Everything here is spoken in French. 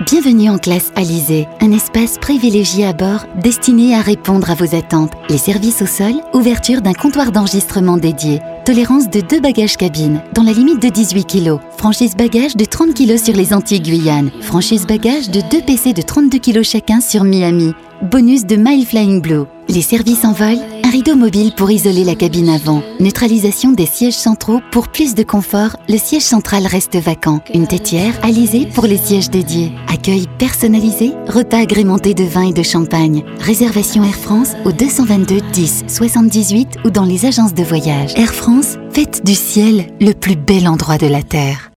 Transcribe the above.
Bienvenue en classe Alizé, un espace privilégié à bord destiné à répondre à vos attentes. Les services au sol, ouverture d'un comptoir d'enregistrement dédié, tolérance de 2 bagages cabine, dans la limite de 18 kg, franchise bagage de 30 kg sur les Antilles-Guyane, franchise bagage de 2 PC de 32 kg chacun sur Miami, bonus de Mile Flying Blue. Les services en vol, un rideau mobile pour isoler la cabine avant, neutralisation des sièges centraux pour plus de confort, le siège central reste vacant, une tétière Alizé pour les sièges dédiés, accueil personnalisé, repas agrémentés de vin et de champagne, réservation Air France au 222 10 78 ou dans les agences de voyage. Air France, faites du ciel le plus bel endroit de la Terre.